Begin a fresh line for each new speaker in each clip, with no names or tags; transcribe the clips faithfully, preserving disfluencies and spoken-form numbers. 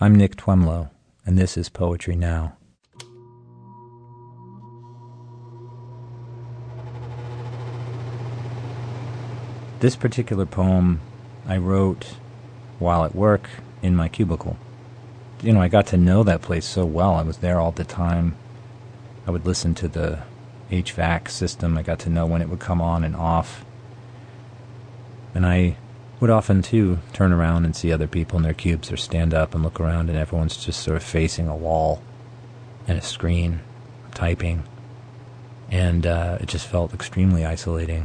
I'm Nick Twemlow, and this is Poetry Now. This particular poem I wrote while at work in my cubicle. You know, I got to know that place so well. I was there all the time. I would listen to the H V A C system. I got to know when it would come on and off. And I would often, too, turn around and see other people in their cubes or stand up and look around, and everyone's just sort of facing a wall and a screen, typing. And uh, it just felt extremely isolating.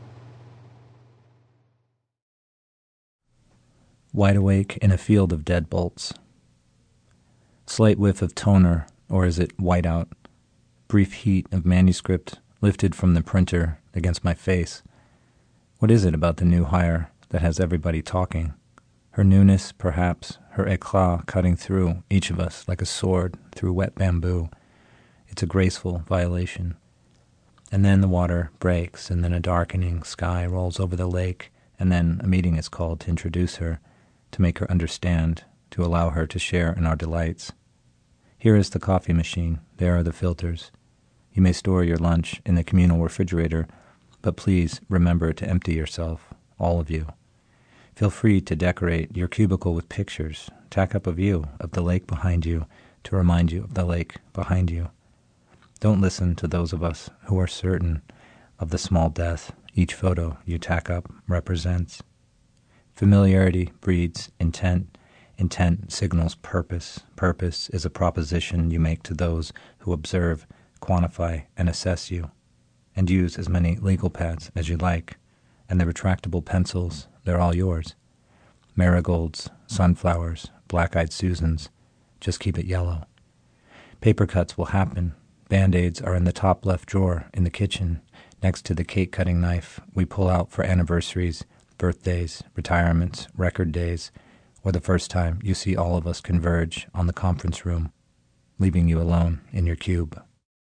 Wide awake in a field of deadbolts. Slight whiff of toner, or is it whiteout? Brief heat of manuscript lifted from the printer against my face. What is it about the new hire that has everybody talking? Her newness, perhaps, her éclat cutting through each of us like a sword through wet bamboo. It's a graceful violation. And then the water breaks, and then a darkening sky rolls over the lake, and then a meeting is called to introduce her, to make her understand, to allow her to share in our delights. Here is the coffee machine. There are the filters. You may store your lunch in the communal refrigerator, but please remember to empty yourself, all of you. Feel free to decorate your cubicle with pictures. Tack up a view of the lake behind you to remind you of the lake behind you. Don't listen to those of us who are certain of the small death each photo you tack up represents. Familiarity breeds intent. Intent signals purpose. Purpose is a proposition you make to those who observe, quantify, and assess you. And use as many legal pads as you like. And the retractable pencils, they're all yours. Marigolds, sunflowers, black-eyed Susans. Just keep it yellow. Paper cuts will happen. Band-Aids are in the top left drawer in the kitchen, next to the cake-cutting knife we pull out for anniversaries, birthdays, retirements, record days, or the first time you see all of us converge on the conference room, leaving you alone in your cube.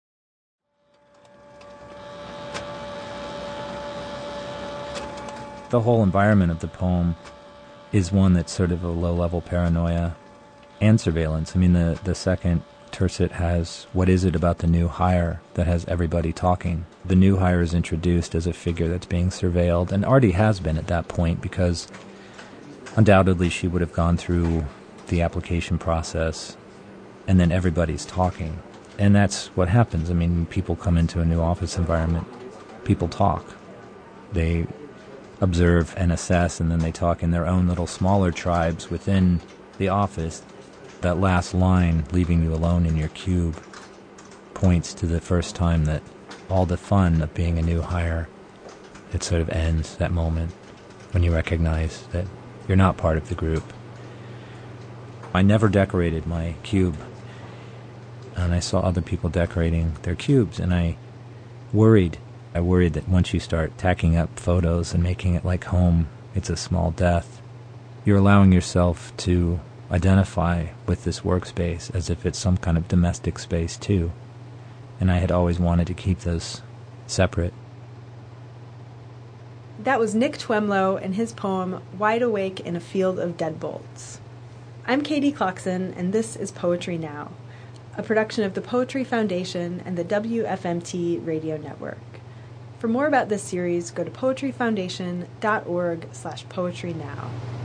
The whole environment of the poem is one that's sort of a low-level paranoia and surveillance. I mean, the, the second tercet has, what is it about the new hire that has everybody talking? The new hire is introduced as a figure that's being surveilled, and already has been at that point, because undoubtedly she would have gone through the application process, and then everybody's talking. And that's what happens. I mean, when people come into a new office environment, people talk. They observe and assess, and then they talk in their own little smaller tribes within the office. That last line, leaving you alone in your cube, points to the first time that all the fun of being a new hire, it sort of ends, that moment when you recognize that you're not part of the group. I never decorated my cube, and I saw other people decorating their cubes, and I worried. I worried that once you start tacking up photos and making it like home, it's a small death. You're allowing yourself to identify with this workspace as if it's some kind of domestic space too. And I had always wanted to keep those separate.
That was Nick Twemlow and his poem, Wide Awake in a Field of Deadbolts. I'm Katie Clarkson, and this is Poetry Now, a production of the Poetry Foundation and the W F M T Radio Network. For more about this series, go to poetryfoundation dot org slash poetry now.